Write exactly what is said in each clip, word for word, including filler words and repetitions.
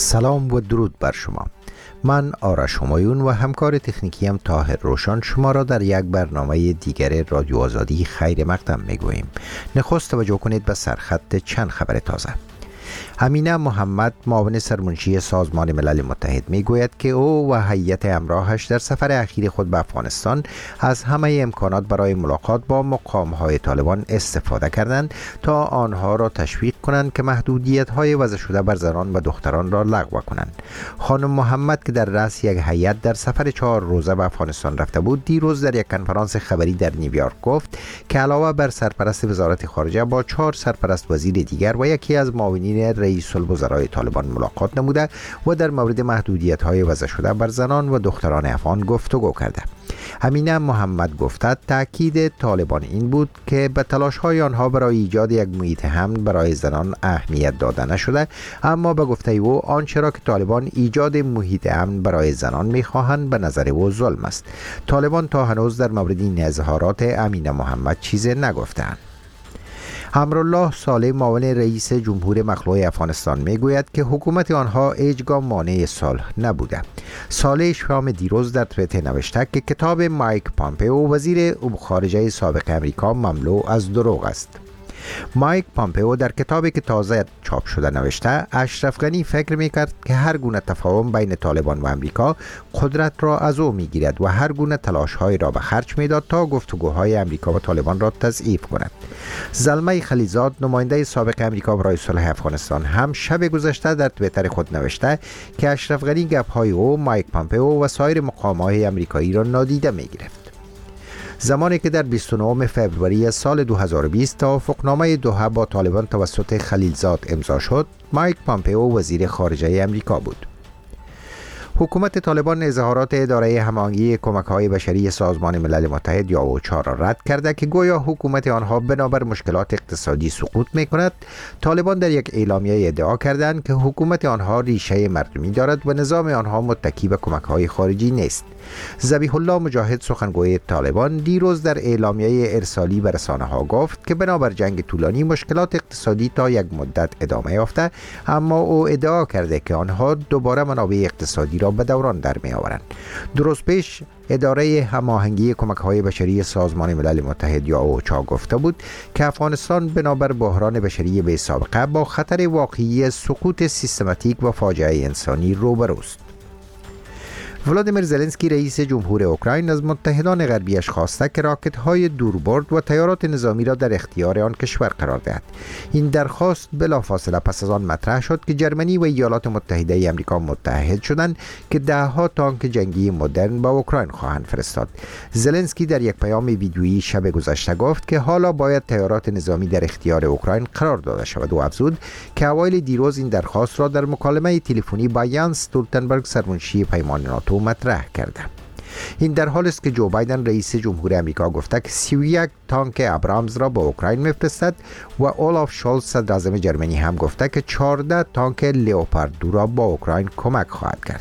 سلام و درود بر شما. من آرش همایون و همکار تکنیکیم طاهر روشن شما را در یک برنامه دیگر رادیو آزادی خیر مقدم میگوییم. نخست توجه کنید به سرخط چند خبر تازه. امینه محمد معاون سرمنشی سازمان ملل متحد میگوید که او و هیئت همراهش در سفر اخیر خود به افغانستان از همه امکانات برای ملاقات با مقام‌های طالبان استفاده کردند تا آنها را تشویق کنند که محدودیت‌های وضع شده بر زنان و دختران را لغو کنند. خانم محمد که در رأس یک هیئت در سفر چهار روزه به افغانستان رفته بود، دیروز در یک کنفرانس خبری در نیویورک گفت که علاوه بر سرپرست وزارت خارجه با چهار سرپرست وزیر دیگر و یکی از معاونین رئیس الوزرای طالبان ملاقات نموده و در مورد محدودیت‌های وضع شده بر زنان و دختران افغان گفتگو کرده. امینه محمد گفته تاکید طالبان این بود که به تلاش‌های آنها برای ایجاد یک محیط امن برای زنان اهمیت داده نشده، اما به گفته او آنچه را که طالبان ایجاد محیط امن برای زنان می‌خواهند به نظر او ظلم است. طالبان تا هنوز در مورد این اظهارات امینه محمد چیزی نگفتند. امرالله صالح معاون رئیس جمهور مخلوع افغانستان میگوید که حکومت آنها هیچگاه مانع صلح نبوده. صالح شام دیروز در توییتر نوشته که کتاب مایک پامپئو وزیر خارجه سابق امریکا مملو از دروغ است. مایک پامپئو در کتابی که تازه چاپ شده نوشته اشرف غنی فکر میکرد که هر گونه تفاهم بین طالبان و امریکا قدرت را از او میگیرد و هر گونه تلاش‌های را به خرج میداد تا گفتگوهای امریکا و طالبان را تضعیف کند. زلمه خلیزاد نماینده سابق امریکا برای صلح افغانستان هم شب گذشته در توییتر خود نوشته که اشرف غنی گپ‌های او مایک پامپئو و سایر مقام‌های امریکایی را نادیده میگرفت. زمانی که در بیست و نهم فوریه سال دو هزار و بیست توافقنامه دوحه با طالبان توسط خلیلزاد امضا شد، مایک پامپئو وزیر خارجه امریکا بود. حکومت طالبان اظهارات اداره هماهنگی کمک‌های بشری سازمان ملل متحد یا اوچا را رد کرده که گویا حکومت آنها بنابر مشکلات اقتصادی سقوط می‌کند. طالبان در یک اعلامیه ادعا کردند که حکومت آنها ریشه مردمی دارد و نظام آنها متکی به کمک‌های خارجی نیست. ذبیح الله مجاهد سخنگوی طالبان دیروز در اعلامیه ارسالی به رسانه‌ها گفت که بنابر جنگ طولانی مشکلات اقتصادی تا یک مدت ادامه یافته، اما او ادعا کرده که آنها دوباره منابع اقتصادی را به دوران در می آورند. درست پیش اداره هماهنگی کمک‌های بشری سازمان ملل متحد یا اوچا گفته بود که افغانستان بنابر بحران بشری بی سابقه با خطر واقعی سقوط سیستماتیک و فاجعه انسانی روبروست. ولادیمیر زلنسکی رئیس جمهور اوکراین از متحدان غربیش خواسته که راکت‌های دوربرد و تیارات نظامی را در اختیار آن کشور قرار دهد. این درخواست بلافاصله پس از آن مطرح شد که جرمنی و ایالات متحده آمریکا متحد شدند که ده‌ها تانک جنگی مدرن به اوکراین خواهند فرستاد. زلنسکی در یک پیام ویدیویی شب گذشته گفت که حالا باید تیارات نظامی در اختیار اوکراین قرار داده شود و افزود که اوایل دیروز این درخواست را در مکالمه تلفنی با یانس استولتنبرگ سرمنشی پیمان ناتو مطرح کرده. این در حالی است که جو بایدن رئیس جمهور آمریکا گفته که سی و یک تانک ابرامز را به اوکراین میفرستد و اولاف شولز صدر اعظم جرمنی هم گفته که چهارده تانک لئوپارد دو را با اوکراین کمک خواهد کرد.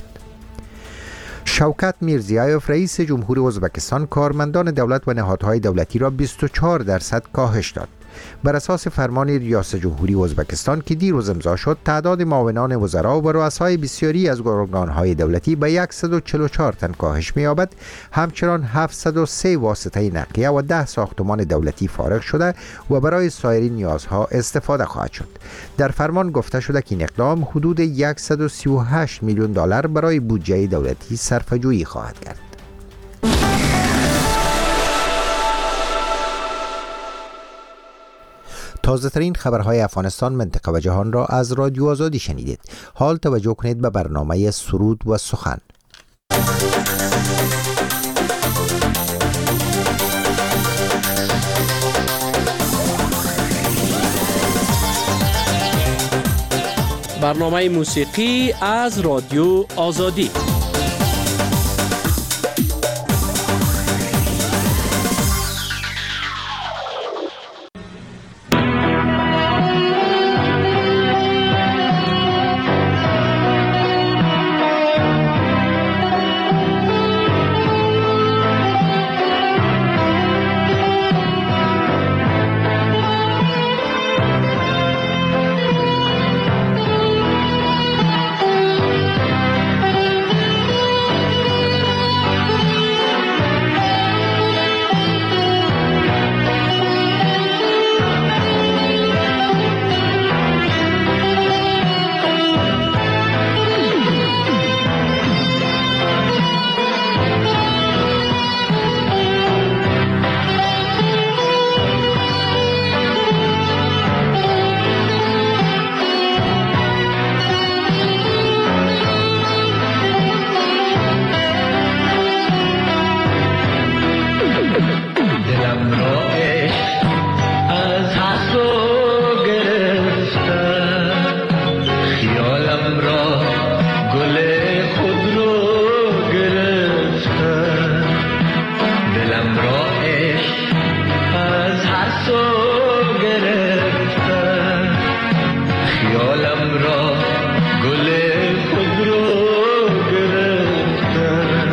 شوکت میرزیایوف رئیس جمهور ازبکستان کارمندان دولت و نهادهای دولتی را بیست و چهار درصد کاهش داد. بر اساس فرمان ریاست جمهوری ازبکستان که دیروز امضا شد، تعداد معاونان وزرا و رؤسای بسیاری از ارگان‌های دولتی به صد و چهل و چهار تن کاهش می‌یابد. همچنان هفتصد و سه واسطه نقلیه و ده ساختمان دولتی فارغ شده و برای سایر نیازها استفاده خواهد شد. در فرمان گفته شده که این اقدام حدود صد و سی و هشت میلیون دلار برای بودجه دولتی صرفه‌جویی خواهد کرد. تازه ترین خبرهای افغانستان، منطقه و جهان را از رادیو آزادی شنیدید. حال توجه کنید به برنامه سرود و سخن. برنامه موسیقی از رادیو آزادی. دلم را عشق از هر سو گرفتن، خیالم را گل خود رو گرفتن.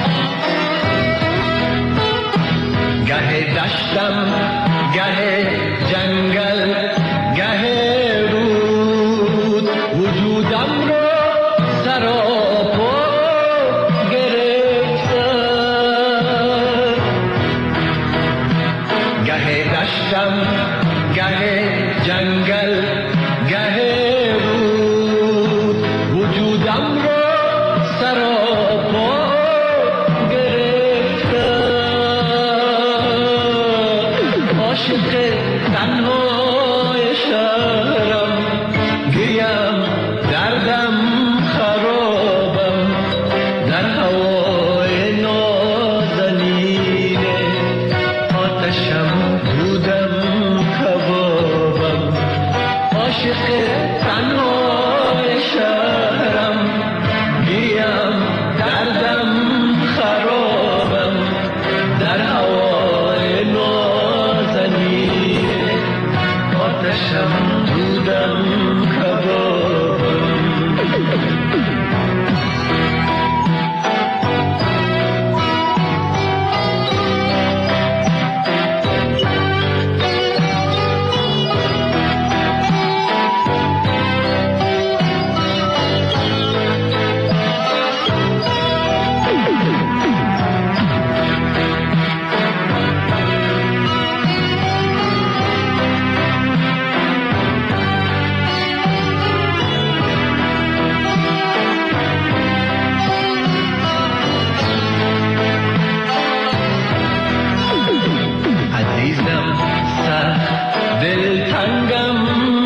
گه دشتم گه جنگل گه رود، وجودم را سراپا گرفتن. گه دشتم گه جنگل گه رود، وجودم را سراپا گرفتن. عاشق تنهای شهرم، گیم دردم خرابم، در هوای نازنین آتشم دودم کبابم. عاشق تنهای شهرم، گیم دردم خرابم، در هوای نازنین آتشم دودم کبابم. عزیزم سخت دلتنگم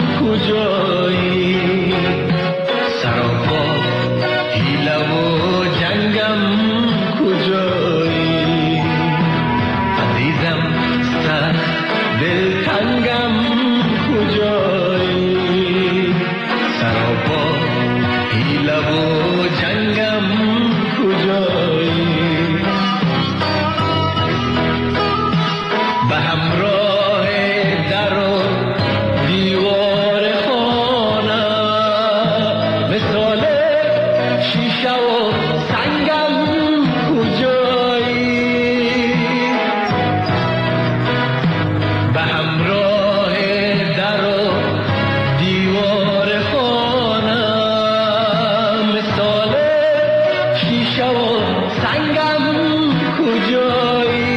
کجایی، سراپا حیله و جنگم کجایی. عزیزم سخت دلتنگم کجایی، سراپا حیله و جنگم کجایی. به همراه در و دیوار خانه، مثال شیشه و سنگم کجایی. به همراه در و دیوار خانه، مثال شیشه و سنگم کجایی.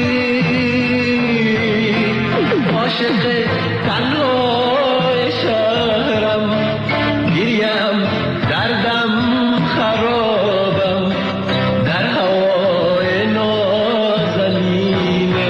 عاشق تنهای شهرم، گریم دردم خرابم، در هوای نازنین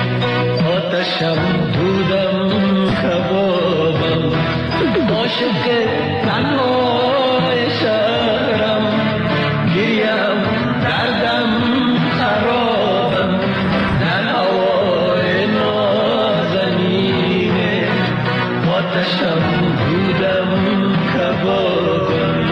آتشم دودم کبابم. عاشق تنهای شهرم، گریم دردم خرابم، در هوای نازنین آتشم دودم کبابم.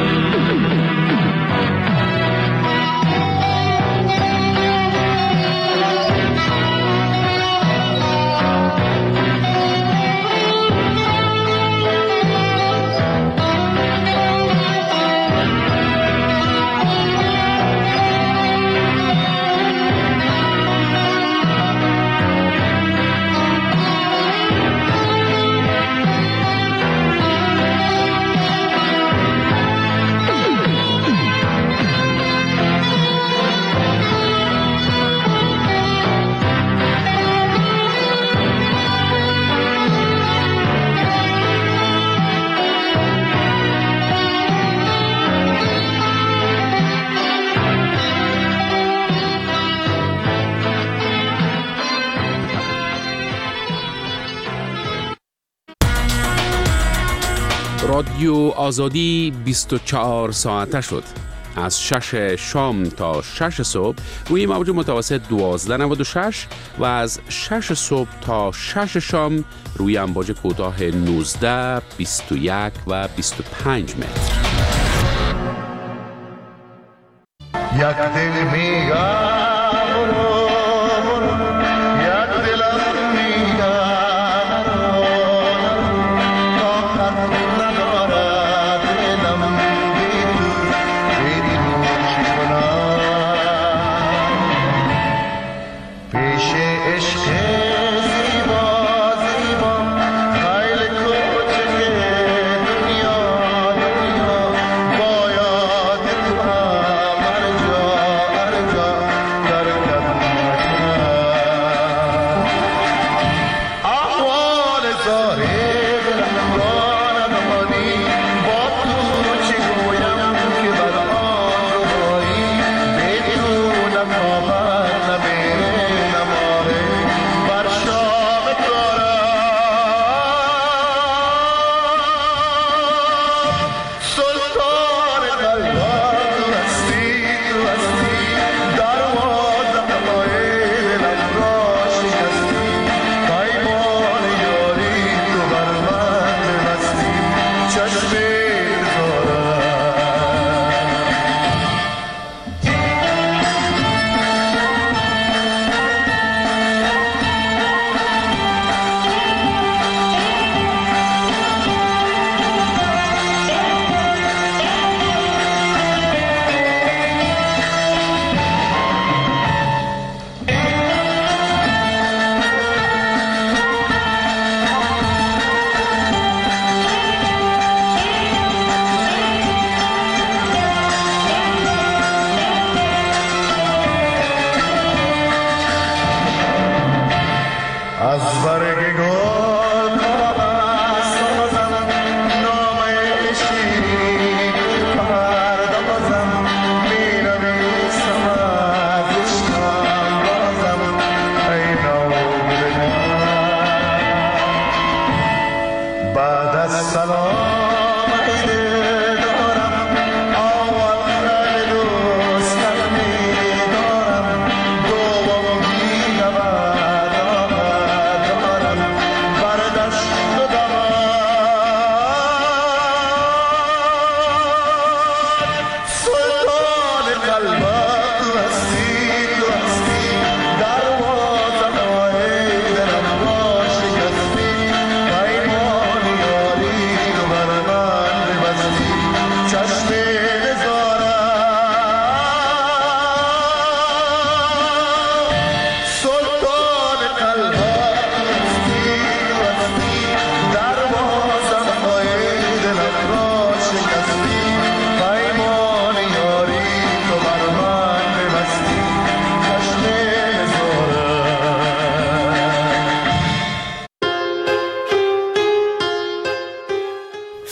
رادیو آزادی بیست و چهار ساعته شد. از شش شام تا شش صبح روی موج متوسط دوازده نود و شش و از شش صبح تا شش شام روی امواج کوتاه نوزده، بیست و یک و بیست و پنج متر. یک دل میگه برو برو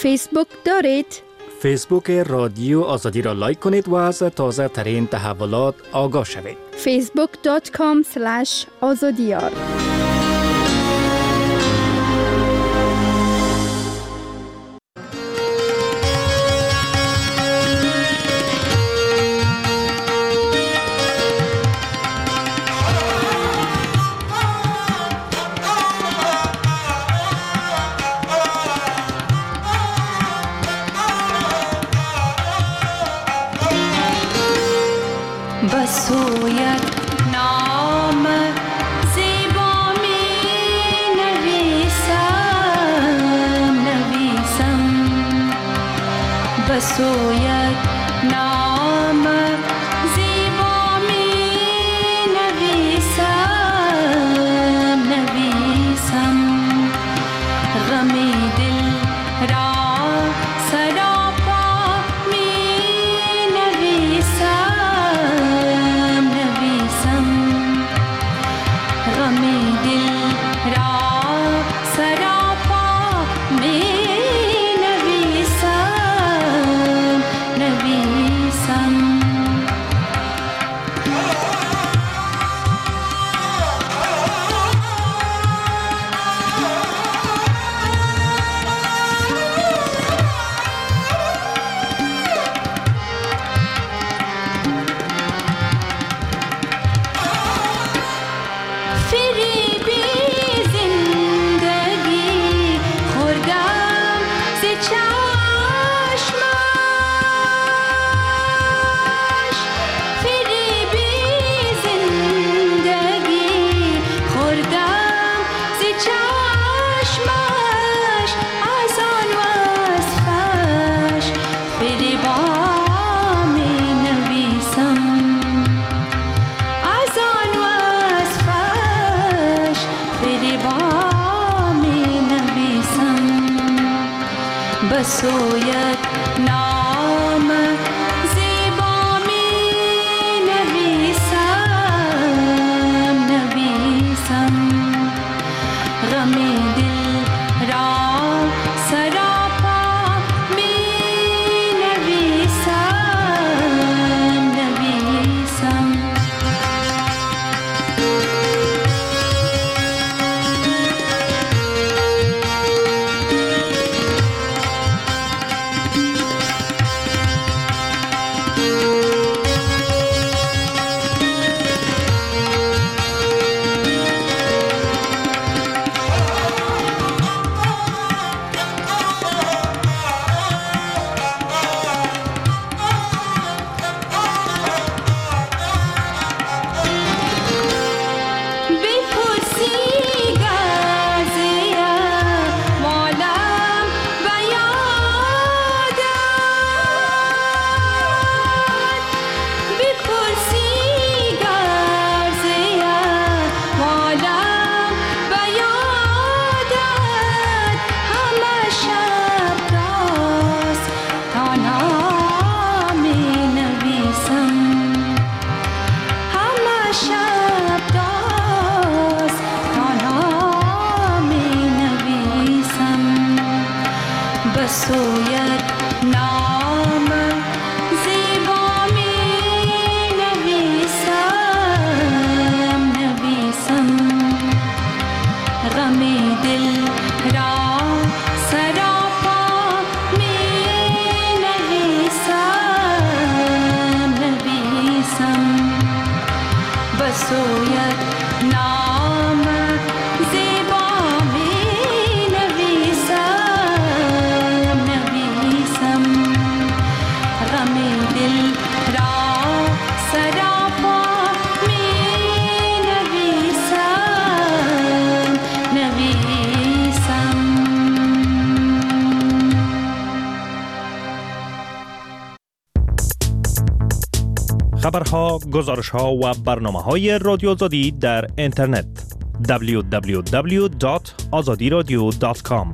فیسبوک دارید؟ فیسبوک رادیو آزادی را لایک کنید و از تازه ترین تحولات آگاه شوید. فیسبوک دات کام اسلش آزادیار. بسویت نام زیبا می نویسم نویسم بسویت نام زیبا می نویسم نویسم غمی دل را سراپا می نویسم نویسم غمی دل را سراپا می نویسم نویسم فریبی زندگی خوردم ز چشمش فریبی زندگی خوردم ز چشمش از آن وصفش فریبا می نویسم از آن وصفش فریبا می نویسم بسویت نام زیبا می نویسم نویسم غمی دل را سراپا می نویسم نویسم بپرسی گرزه مالم و یادت بپرسی گرزه مالم و یادت همه شب راست تنها می نویسم همه شب راست تنها می نویسم بسویت نام زیبا می نویسم نویسم غمی دل را سراپا می نویسم نویسم بسویت نام زیبا می نویسم نویسم غمی دل را سراپا می نویسم نویسم خبرها، گزارشها و برنامه‌های رادیو آزادی در اینترنت دبلیو دبلیو دبلیو دات آزادی رادیو دات کام.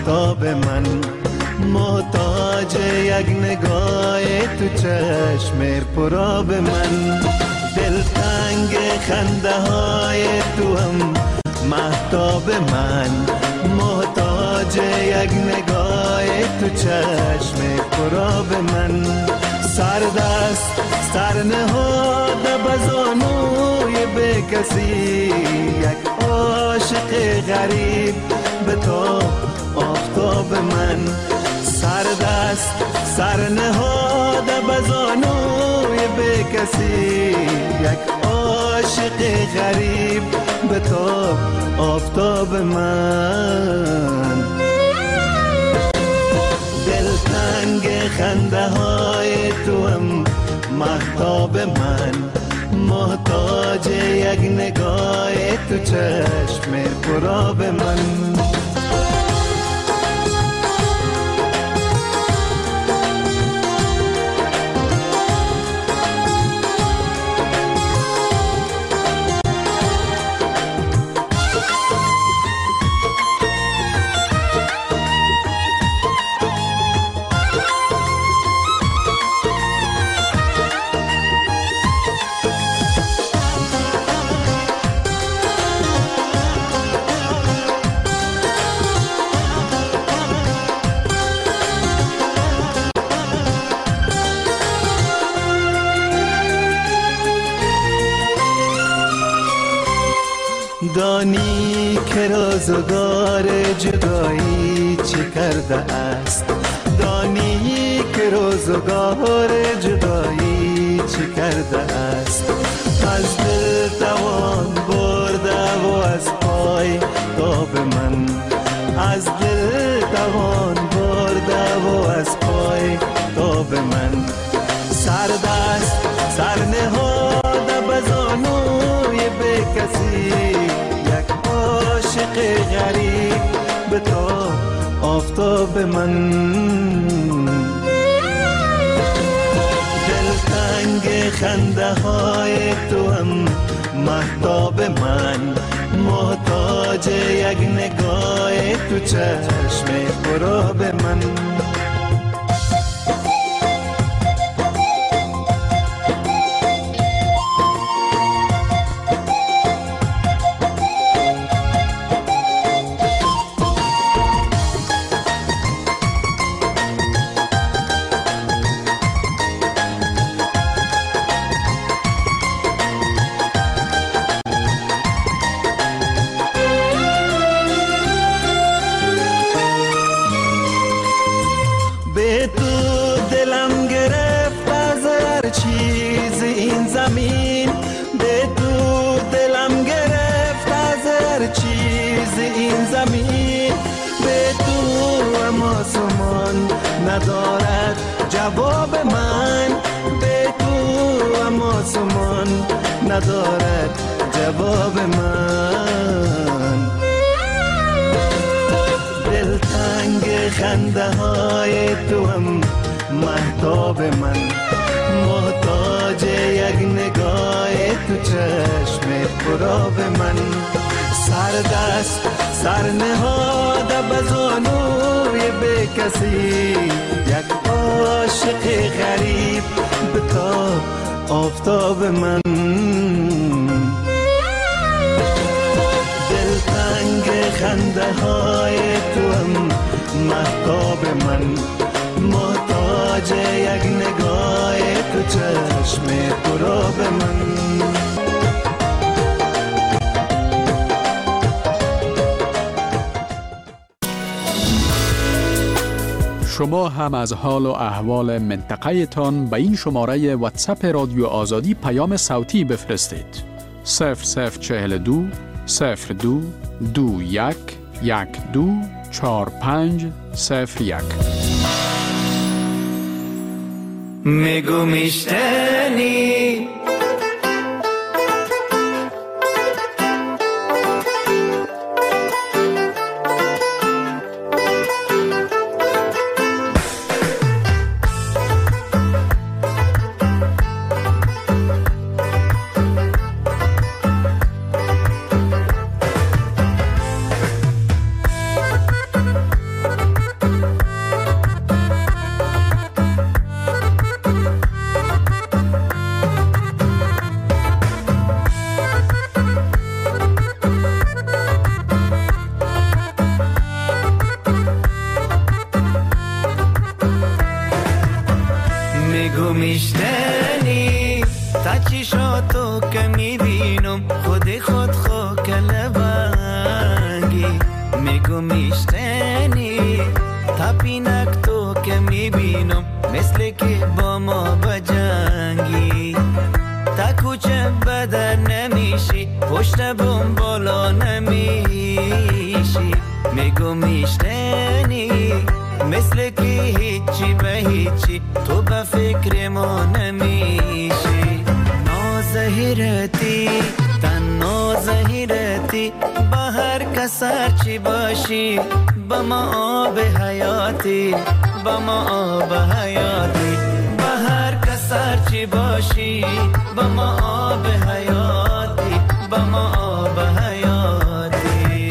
مهتاب من، محتاج یک نگاه تو چشم پرآب من. دلتنگ خنده های تو هم مهتاب من، محتاج یک نگاه تو چشم پرآب من. سردست سر نهاده بزانوی به کسی، یک عاشق غریب به تو آفتاب من. سردست سر نهاده بزانوی به کسی، یک عاشق غریب به تو آفتاب من. دلتنگ خنده های تو هم مهتاب من، محتاج یک نگاه تو چشم پرآب من. دانی که روزگار جدایی چه کرده است، دانی که روزگار جدایی چه کرده است. از دل توان برده و از پای تاب من، از دل توان برده و از پای تاب من. سردست سر نهاده بزانوی به کسی، یک عاشق غریب به تو آفتاب من. دلتنگ خنده های تو هم مهتاب من، محتاج یک نگاه تو چشم پرآب من. ندارد جواب من، به تو هم آسمان ندارد جواب من. دلتنگ خنده های تو هم مهتاب من، محتاج یک نگاه تو چشم پرآب من. سردست سر نهاده بزانوی به کسی، یک عاشق غریب به تو آفتاب من. دلتنگ خنده های تو هم مهتاب من، محتاج یک نگاه تو چشم پرآب من. شما هم از حال و احوال منطقه تان به این شماره واتساپ رادیو آزادی پیام صوتی بفرستید. صفر صفر چهل دو صفر دو دو یک یک دو چهار پنج صفر یک. میگو میشتنی میگو میشتنی تا چشاتو که میبینم خودی خود خو کلبنگی میگو میشتنی تا پینک تو که میبینم مثل که با ما بجنگی تا کوچه بدر نمیشی پشت بوم بالا نمیشی میگو میشتنی مثل که هیچی به هیچی تو به فکر ما نمیشی نازهیرتی تن نازهیرتی با هر کسر چی باشی با ما آب حیاتی با ما آب حیاتی با هر کسر چی باشی با ما آب حیاتی با ما آب حیاتی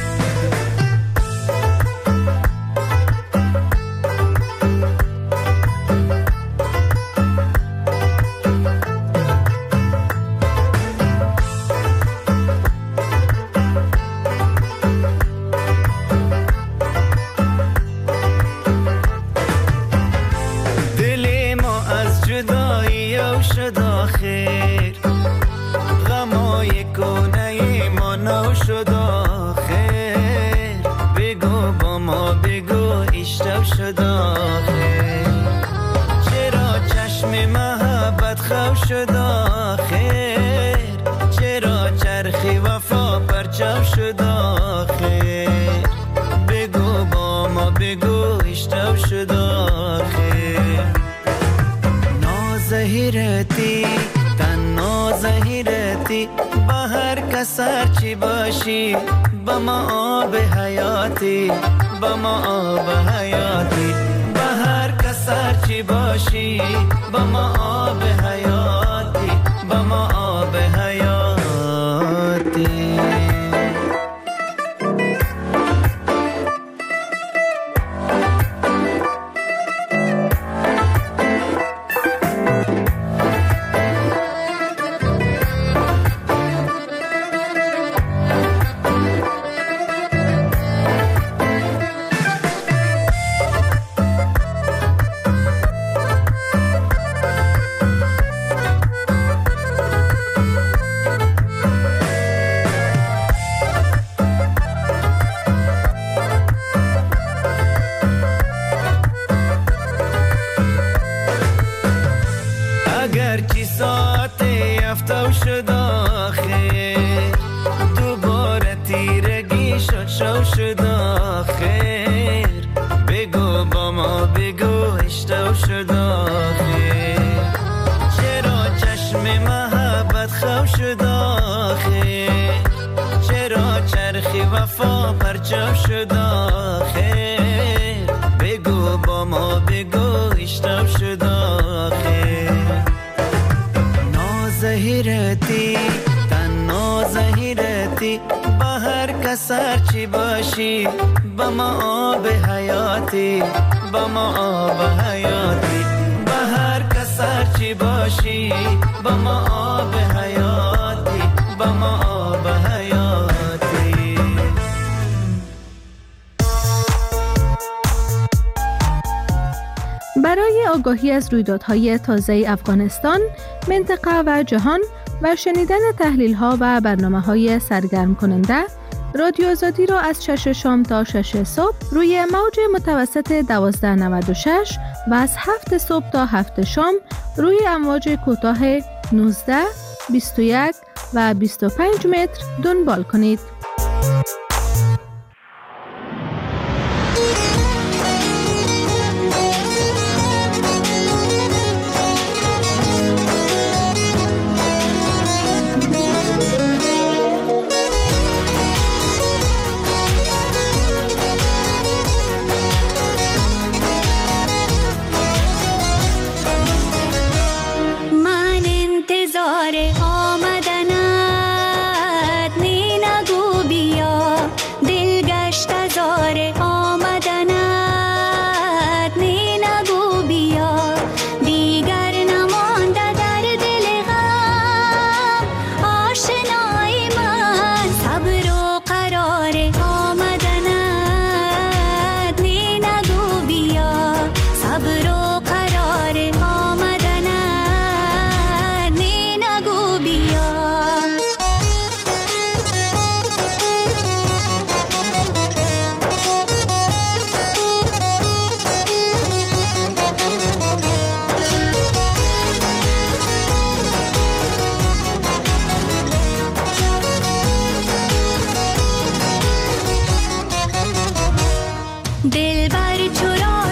شد آخر غمای کنه ما نو شد آخر بگو با ما بگو اشتب شد آخر چرا چشم محبت خو شد آخر چرا چرخی وفا پرچم شد آخر بگو با ما بگو اشتب شد آخر نازهیرتی تن نازهیرتی با هر کسر چی باشی با ما آب حیاتی با ما آب حیاتی با هر کسر چی باشی با ما آب حیاتی با ما آب حیاتی اگرچه ساعت یفتو شد آخر دوباره تیرگی شد شو شد آخر بگو با ما بگو اشتو شد آخر چرا چشم محبت خو شد آخر چرا چرخی وفا پرچم شد آخر بگو با ما بگو اشتو شد آخر نازهیرتی تن نازهیرتی با هر کسر چی باشی با ما آب حیاتی با ما آب حیاتی با هر کسر چی باشی با ما آب حیاتی با ما آب حیاتی برای آگاهی از رویدادهای تازه افغانستان، منطقه و جهان و شنیدن تحلیل‌ها و برنامه‌های سرگرم کننده، رادیو آزادی را از شش شام تا شش صبح روی موج متوسط دوازده نود و شش و از هفت صبح تا هفت شام روی امواج کوتاه نوزده، بیست و یک و بیست و پنج متر دنبال کنید.